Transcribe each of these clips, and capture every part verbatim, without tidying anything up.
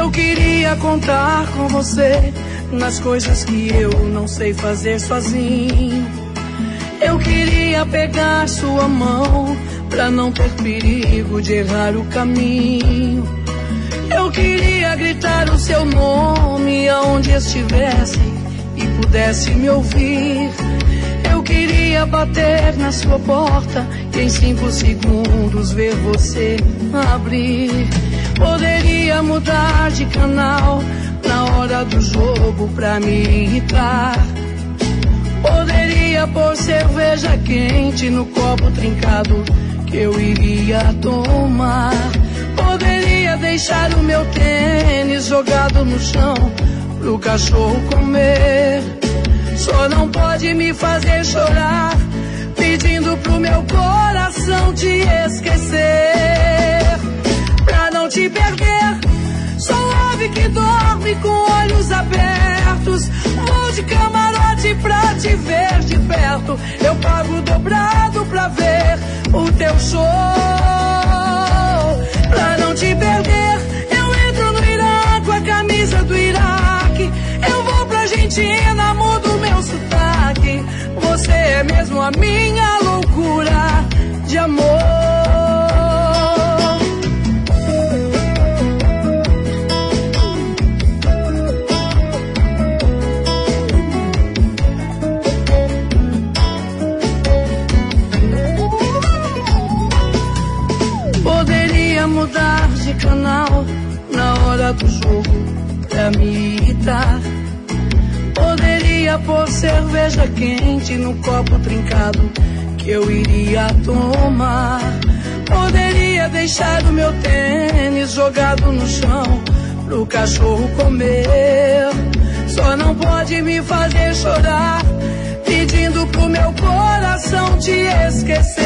Eu queria contar com você nas coisas que eu não sei fazer sozinho. Eu queria pegar sua mão pra não ter perigo de errar o caminho. Eu queria gritar o seu nome aonde estivesse e pudesse me ouvir. Eu queria bater na sua porta e em cinco segundos ver você abrir. Poderia mudar de canal na hora do jogo pra me irritar. Poderia pôr cerveja quente no copo trincado que eu iria tomar. Poderia deixar o meu tênis jogado no chão pro cachorro comer. Só não pode me fazer chorar pedindo pro meu coração te esquecer. Pra não te perder, sou ave que dorme com olhos abertos. Vou de camarote pra te ver de perto. Eu pago dobrado pra ver o teu show. Pra não te perder, eu entro no Irã com a camisa do Iraque. Eu vou pra Argentina, mudo meu sotaque. Você é mesmo a minha loucura de amor. Mudar de canal na hora do jogo pra me irritar. Poderia pôr cerveja quente no copo trincado que eu iria tomar. Poderia deixar o meu tênis jogado no chão pro cachorro comer. Só não pode me fazer chorar pedindo pro meu coração te esquecer.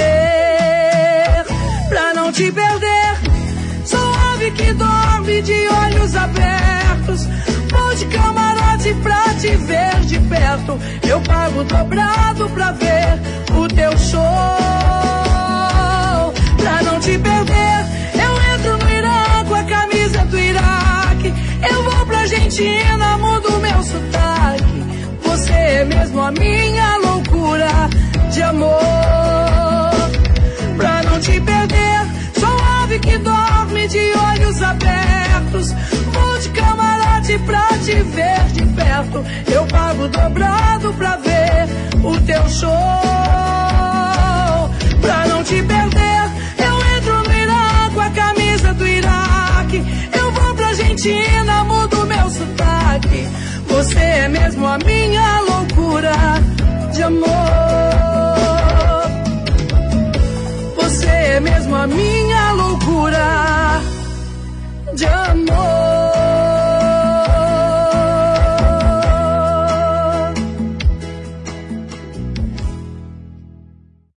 Pra não te perder, sou ave que dorme de olhos abertos. Vou de camarote pra te ver de perto. Eu pago dobrado pra ver o teu show. Pra não te perder, eu entro no Irã com a camisa do Iraque. Eu vou pra Argentina, mudo meu sotaque. Você é mesmo a minha loucura de amor. Pra não te perder, sou ave que dorme de olhos abertos. Vou de camarote pra te ver de perto. Eu pago dobrado pra ver o teu show. Pra não te perder, eu entro no Irã com a camisa do Iraque. Eu vou pra Argentina, mudo meu sotaque. Você é mesmo a minha loucura de amor. Você é mesmo a minha loucura de amor.